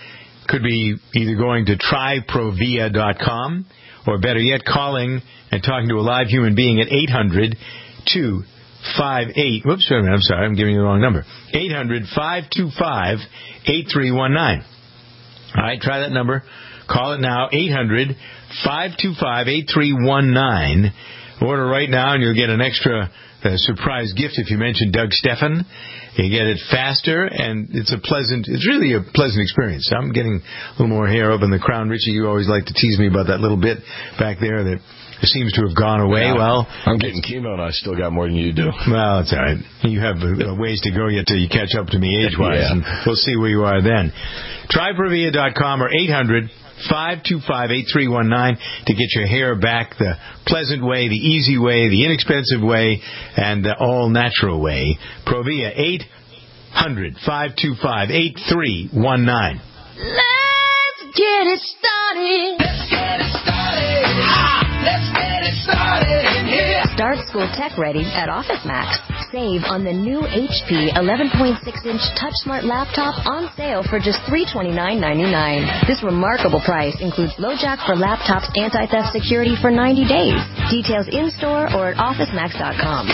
could be either going to try provia dot com or better yet, calling and talking to a live human being at eight hundred, two five eight. Whoops, wait a minute, I'm sorry, I'm giving you the wrong number. eight hundred, five two five, eight three one nine. All right, try that number. Call it now, eight hundred, five two five, eight three one nine. Order right now, and you'll get an extra uh, surprise gift if you mention Doug Stephan. You get it faster, and it's a pleasant, it's really a pleasant experience. I'm getting a little more hair up in the crown. Richie, you always like to tease me about that little bit back there that seems to have gone away. Yeah, well, I'm getting chemo, and I still got more than you do. Well, it's all right. You have a, a ways to go yet till you catch up to me age-wise, yeah. And we'll see where you are then. try provia dot com or eight hundred, five two five, eight three one nine to get your hair back the pleasant way, the easy way, the inexpensive way, and the all-natural way. Provia, eight hundred, five two five, eight three one nine. Let's get it started. Let's get it started. Ah, let's get it started in here. Start school tech ready at OfficeMax. Save on the new H P eleven point six inch TouchSmart laptop on sale for just three hundred twenty-nine ninety-nine. This remarkable price includes LoJack for laptops anti-theft security for ninety days. Details in-store or at office max dot com.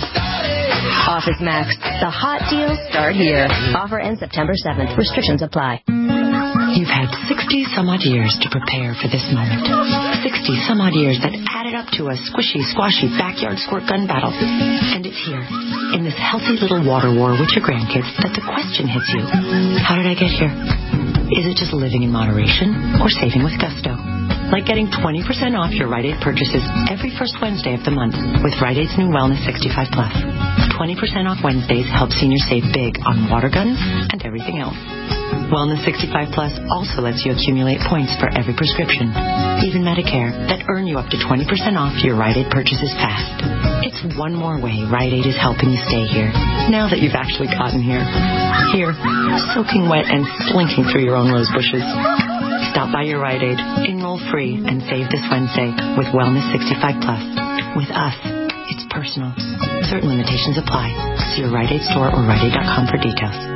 OfficeMax. The hot deals start here. Offer ends September seventh. Restrictions apply. You've had sixty some odd years to prepare for this moment. sixty some odd years that added up to a squishy, squashy backyard squirt gun battle. And it's here, in this healthy little water war with your grandkids, that the question hits you. How did I get here? Is it just living in moderation or saving with gusto? Like getting twenty percent off your Rite Aid purchases every first Wednesday of the month with Rite Aid's new Wellness sixty-five plus. twenty percent off Wednesdays helps seniors save big on water guns and everything else. Wellness sixty-five plus also lets you accumulate points for every prescription, even Medicare, that earn you up to twenty percent off your Rite Aid purchases fast. It's one more way Rite Aid is helping you stay here, now that you've actually gotten here. Here, soaking wet and slinking through your own rose bushes. Stop by your Rite Aid, enroll free, and save this Wednesday with Wellness sixty-five plus. With us, it's personal. Certain limitations apply. See your Rite Aid store or Rite Aid dot com for details.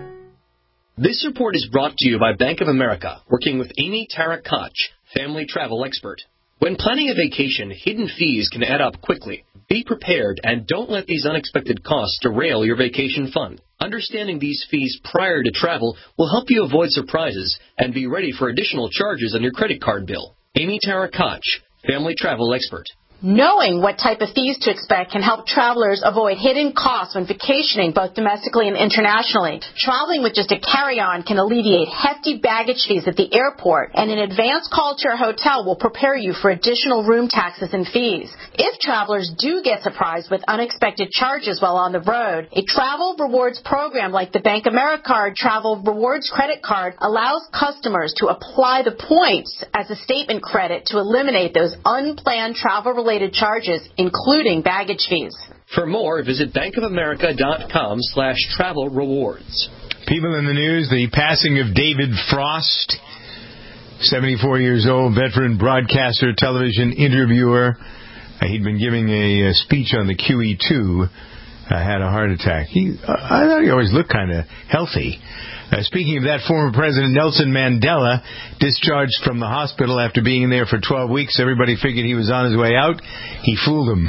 This report is brought to you by Bank of America, working with Amy Tarek Koch, family travel expert. When planning a vacation, hidden fees can add up quickly. Be prepared and don't let these unexpected costs derail your vacation fund. Understanding these fees prior to travel will help you avoid surprises and be ready for additional charges on your credit card bill. Amy Tarek Koch, family travel expert. Knowing what type of fees to expect can help travelers avoid hidden costs when vacationing both domestically and internationally. Traveling with just a carry-on can alleviate hefty baggage fees at the airport, and an advance call to your hotel will prepare you for additional room taxes and fees. If travelers do get surprised with unexpected charges while on the road, a travel rewards program like the Bank of America Travel Rewards Credit Card allows customers to apply the points as a statement credit to eliminate those unplanned travel-related charges, including baggage fees. For more, visit bankofamerica.com slash travel rewards. People in the news, the passing of David Frost, seventy-four years old, veteran broadcaster, television interviewer. Uh, he'd been giving a, a speech on the Q E two, uh, had a heart attack. He, uh, I thought he always looked kind of healthy. Uh, speaking of that, former President Nelson Mandela discharged from the hospital after being there for twelve weeks. Everybody figured he was on his way out. He fooled them.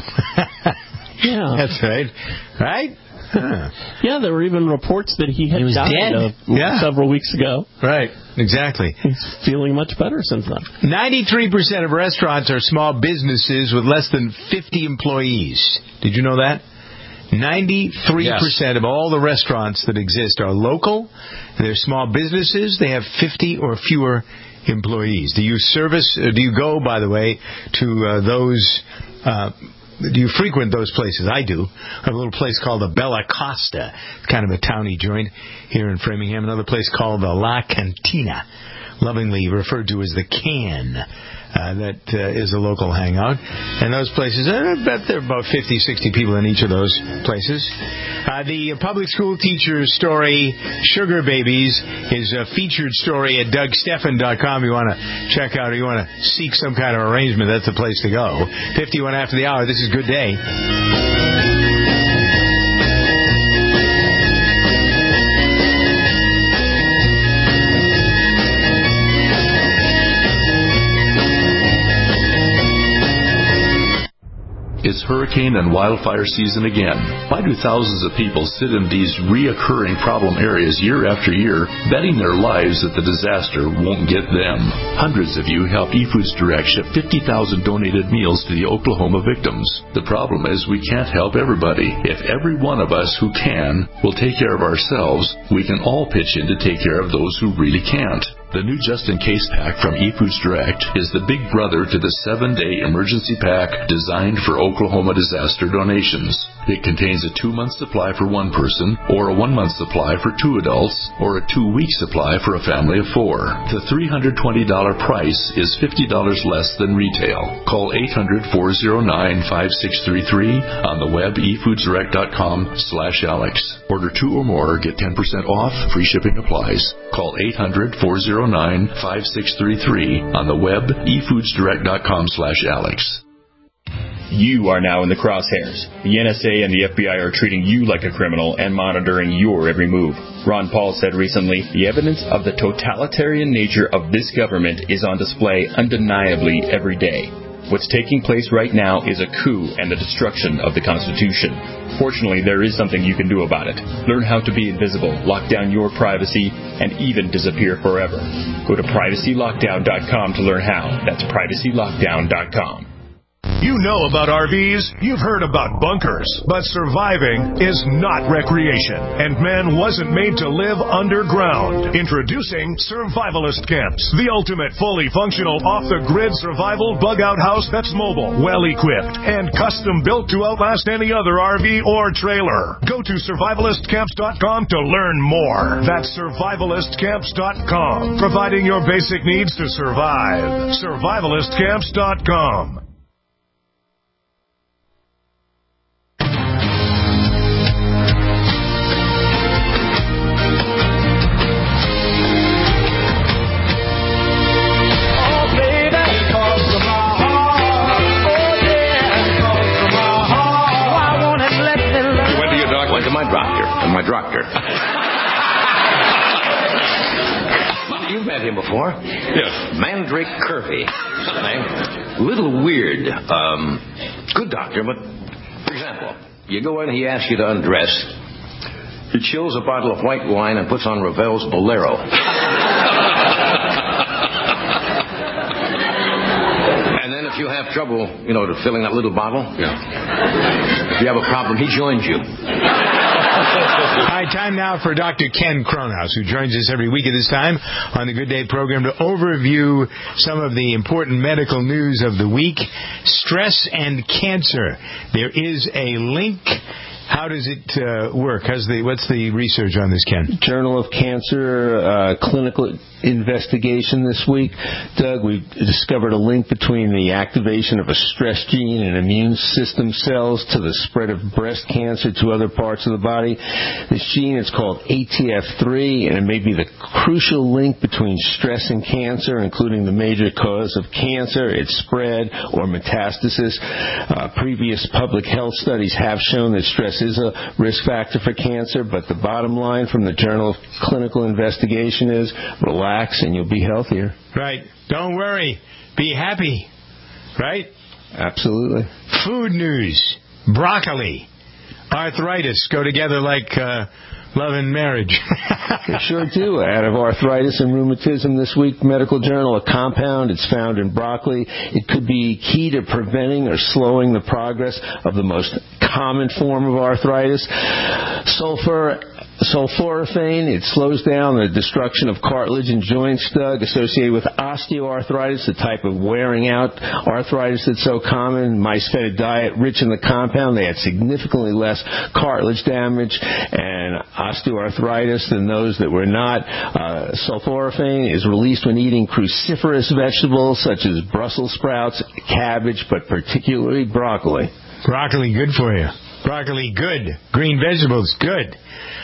Yeah. That's right. Right? Huh. Yeah, there were even reports that he had he was died dead. Uh, yeah. several weeks ago. Right. Exactly. He's feeling much better since then. ninety-three percent of restaurants are small businesses with less than fifty employees. Did you know that? ninety-three percent yes. of all the restaurants that exist are local. They're small businesses. They have fifty or fewer employees. Do you service, uh, do you go, by the way, to uh, those, uh, do you frequent those places? I do. I have a little place called the Bella Costa. It's kind of a towny joint here in Framingham. Another place called the La Cantina, lovingly referred to as the Can. Uh, that uh, is a local hangout. And those places, I bet there are about fifty, sixty people in each of those places. Uh, the public school teacher story, Sugar Babies, is a featured story at Doug Stephan dot com. You want to check out, or you want to seek some kind of arrangement, that's the place to go. fifty-one after the hour, this is Good Day. It's hurricane and wildfire season again. Why do thousands of people sit in these reoccurring problem areas year after year, betting their lives that the disaster won't get them? Hundreds of you helped eFoods Direct ship fifty thousand donated meals to the Oklahoma victims. The problem is we can't help everybody. If every one of us who can will take care of ourselves, we can all pitch in to take care of those who really can't. The new Just In Case pack from eFoods Direct is the big brother to the seven-day emergency pack designed for Oklahoma disaster donations. It contains a two-month supply for one person, or a one-month supply for two adults, or a two-week supply for a family of four. The three hundred twenty dollars price is fifty dollars less than retail. Call eight hundred, four oh nine, five six three three on the web e foods direct dot com slash Alex. Order two or more, get ten percent off, free shipping applies. Call eight hundred, four oh nine, five six three three on the web e foods direct dot com slash Alex. You are now in the crosshairs. The N S A and the F B I are treating you like a criminal and monitoring your every move. Ron Paul said recently, the evidence of the totalitarian nature of this government is on display undeniably every day. What's taking place right now is a coup and the destruction of the Constitution. Fortunately, there is something you can do about it. Learn how to be invisible, lock down your privacy, and even disappear forever. Go to privacy lockdown dot com to learn how. That's privacy lockdown dot com. You know about R Vs, you've heard about bunkers, but surviving is not recreation, and man wasn't made to live underground. Introducing Survivalist Camps, the ultimate fully functional off-the-grid survival bug-out house that's mobile, well-equipped, and custom-built to outlast any other R V or trailer. Go to survivalist camps dot com to learn more. That's survivalist camps dot com, providing your basic needs to survive. survivalist camps dot com. My doctor. You've met him before. Yes. Mandrake Kirby. Name. Little weird. Um, good doctor, but for example, you go in, he asks you to undress. He chills a bottle of white wine and puts on Ravel's Bolero. And then if you have trouble, you know, filling that little bottle, yeah. If you have a problem, he joins you. All right, time now for Doctor Ken Kronhaus, who joins us every week at this time on the Good Day program to overview some of the important medical news of the week. Stress and cancer. There is a link. How does it uh, work? How's the, what's the research on this, Ken? Journal of Cancer uh, clinical investigation this week. Doug, we've discovered a link between the activation of a stress gene in immune system cells to the spread of breast cancer to other parts of the body. This gene is called A T F three, and it may be the crucial link between stress and cancer, including the major cause of cancer, its spread, or metastasis. Uh, previous public health studies have shown that stress is a risk factor for cancer, but the bottom line from the Journal of Clinical Investigation is relax and you'll be healthier. Right. Don't worry. Be happy. Right? Absolutely. Food news. Broccoli. Arthritis go together like uh, love and marriage. They sure do. Out of arthritis and rheumatism this week, Medical Journal, a compound. It's found in broccoli. It could be key to preventing or slowing the progress of the most common form of arthritis. Sulfur, sulforaphane, it slows down the destruction of cartilage and joints, Doug, associated with osteoarthritis, the type of wearing out arthritis that's so common. Mice fed a diet rich in the compound. They had significantly less cartilage damage and osteoarthritis than those that were not. Uh, sulforaphane is released when eating cruciferous vegetables such as Brussels sprouts, cabbage, but particularly broccoli. Broccoli, good for you. Broccoli, good. Green vegetables, good.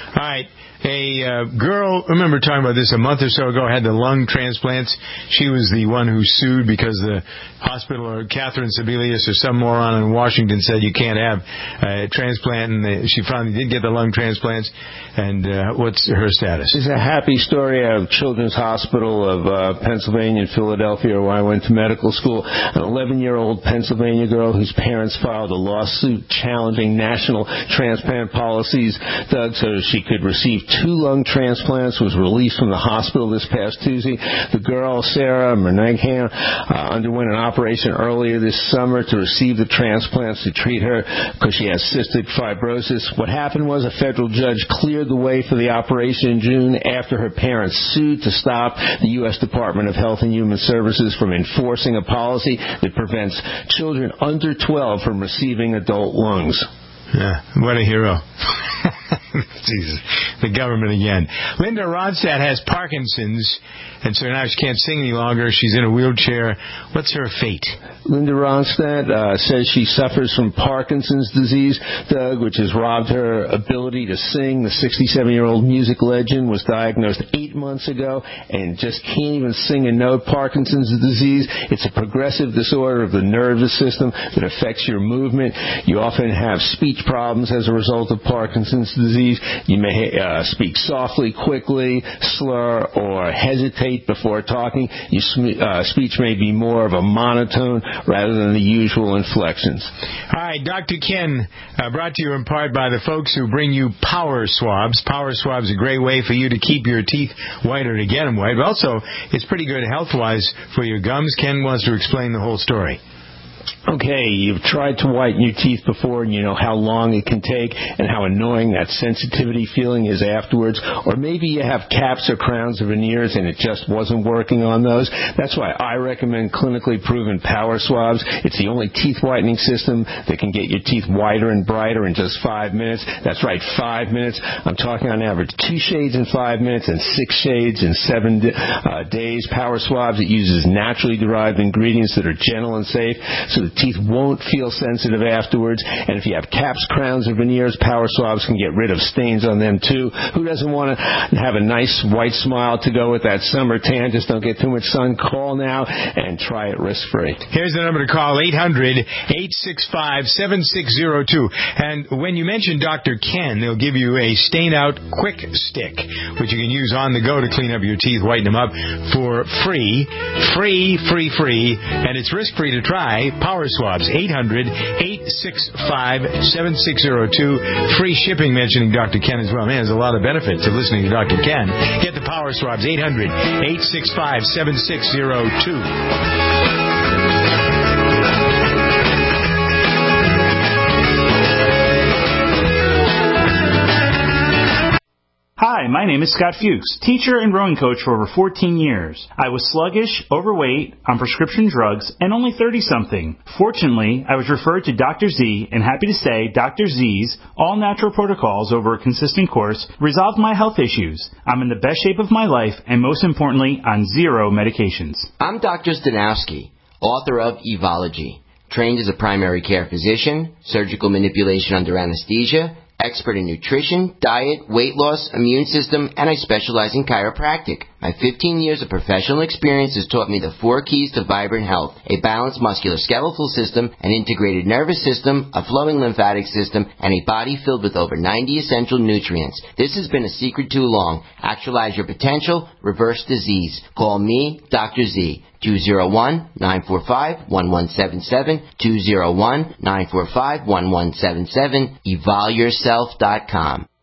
All right. A uh, girl, remember talking about this a month or so ago, had the lung transplants. She was the one who sued because the hospital, or Catherine Sebelius or some moron in Washington said you can't have a transplant, and they, she finally did get the lung transplants. And uh, what's her status? It's a happy story out of Children's Hospital of uh, Pennsylvania and Philadelphia, where I went to medical school. An eleven-year-old Pennsylvania girl whose parents filed a lawsuit challenging national transplant policies, Doug, so she could receive two lung transplants, was released from the hospital this past Tuesday. The girl, Sarah Mernaghan, uh, underwent an operation earlier this summer to receive the transplants to treat her because she has cystic fibrosis. What happened was a federal judge cleared the way for the operation in June after her parents sued to stop the U S Department of Health and Human Services from enforcing a policy that prevents children under twelve from receiving adult lungs. Yeah, what a hero. Jesus, the government again. Linda Ronstadt has Parkinson's, and so now she can't sing any longer. She's in a wheelchair. What's her fate? Linda Ronstadt uh, says she suffers from Parkinson's disease, Doug, which has robbed her ability to sing. The sixty-seven-year-old music legend was diagnosed eight months ago and just can't even sing a note. Parkinson's disease, it's a progressive disorder of the nervous system that affects your movement. You often have speech problems as a result of Parkinson's disease. You may uh, speak softly, quickly, slur, or hesitate before talking. Your sm- uh, speech may be more of a monotone rather than the usual inflections. All right, Doctor Ken, uh, brought to you in part by the folks who bring you Power Swabs. Power Swabs is a great way for you to keep your teeth whiter, to get them white, but also it's pretty good health-wise for your gums. Ken wants to explain the whole story. Okay, you've tried to whiten your teeth before and you know how long it can take and how annoying that sensitivity feeling is afterwards. Or maybe you have caps or crowns or veneers and it just wasn't working on those. That's why I recommend clinically proven Power Swabs. It's the only teeth whitening system that can get your teeth whiter and brighter in just five minutes. That's right, five minutes. I'm talking on average two shades in five minutes and six shades in seven uh, days. Power Swabs, it uses naturally derived ingredients that are gentle and safe, so the teeth won't feel sensitive afterwards. And if you have caps, crowns, or veneers, Power Swabs can get rid of stains on them too. Who doesn't want to have a nice white smile to go with that summer tan? Just don't get too much sun. Call now and try it risk-free. Here's the number to call, eight hundred, eight six five, seven six zero two. And when you mention Doctor Ken, they'll give you a stain-out quick stick, which you can use on the go to clean up your teeth, whiten them up for free. Free, free, free. And it's risk-free to try. Power Swabs, eight hundred, eight six five, seven six zero two. Free shipping mentioning Doctor Ken as well. Man, there's a lot of benefit to listening to Doctor Ken. Get the Power Swabs, eight hundred, eight six five, seven six zero two. Hi, my name is Scott Fuchs, teacher and rowing coach for over fourteen years. I was sluggish, overweight, on prescription drugs, and only thirty-something. Fortunately, I was referred to Doctor Z, and happy to say Doctor Z's all-natural protocols over a consistent course resolved my health issues. I'm in the best shape of my life, and most importantly, on zero medications. I'm Doctor Stanowski, author of Evology, trained as a primary care physician, surgical manipulation under anesthesia, expert in nutrition, diet, weight loss, immune system, and I specialize in chiropractic. My fifteen years of professional experience has taught me the four keys to vibrant health: a balanced musculoskeletal system, an integrated nervous system, a flowing lymphatic system, and a body filled with over ninety essential nutrients. This has been a secret too long. Actualize your potential, reverse disease. Call me, Doctor Z. two oh one, nine four five, one one seven seven, two oh one, nine four five, one one seven seven, evol yourself dot com.